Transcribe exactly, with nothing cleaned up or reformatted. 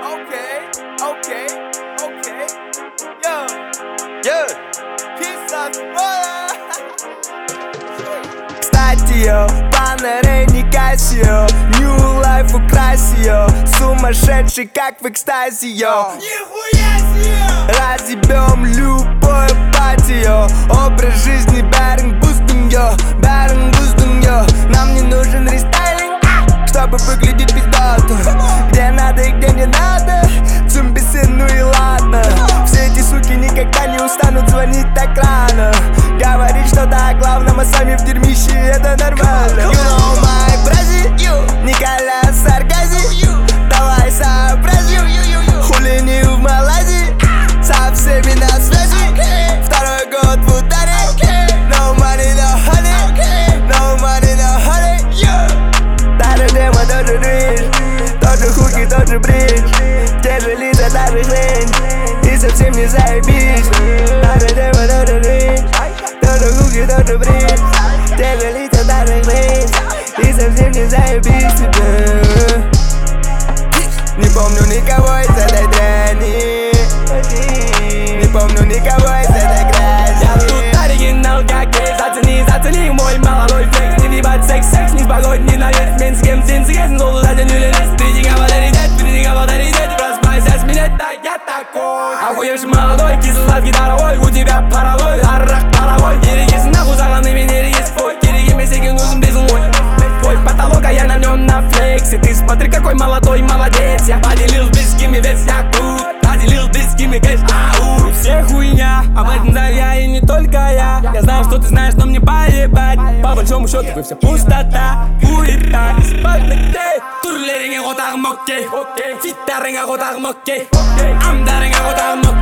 Okay, okay, okay. Yo, Yeah. пицца, кстати, йо, Панере не Кассио, New Life украсио, сумасшедший как в экстазе, йо. Нихуя себе! Разъебем любое патио, образ жизни Беринг Бустинг, йо, Беринг Бустинг, йо. Нам не нужен рестайлинг, чтобы выглядеть пиздато. Где надо и где не надо, цумбисы, ну и ладно. Все эти суки никогда не устанут звонить так рано, говорить что-то о главном, а сами в дерьмище, это нормально. You know my Бразил, Николя Саргази, давай сообрази, хули не в Малайзии, со всеми на связи. Второй год в ударе, no money, no honey, no money, no honey. Даже демо, тоже рейдж, тоже хуки, тоже бридж, те же лица, та же хрень, и совсем не заебись. Даже демо, тоже рейдж, тоже хуки, тоже бридж, те же лица, та же хрень, и совсем не заебись тебе. Не помню никого из этой дряни, не помню никого из этой грязи. Я тут оригинал как есть, зацени, зацени мой молодой флекс. Не въебать секс, секс, не спогодь, не навет, мен с кем сен срезан, долу даден юлились. Ты никого даридет, ты никого даридет, просыпайся с меня, да я такой. Охуевший молодой, кислый гитаровой, у тебя паровой, аррах паровой. Ерегись нахуй заглавный, мен ерегись твой, ерегись секин нужен безумой. Твой потолок, а я на нем на флексе. Ты смотри, какой молодой, молодец. Я поделил с близкими весь я тут, поделил с близкими кэш, ау. Все хуйня, об этом знаю я и не только я. Я знаю, что ты знаешь, но мне поебать. По большому счету вы все пустота, хуета. Спаднете, турлеринге готагым окей, фиттеринге готагым окей, амдаринге готагым окей.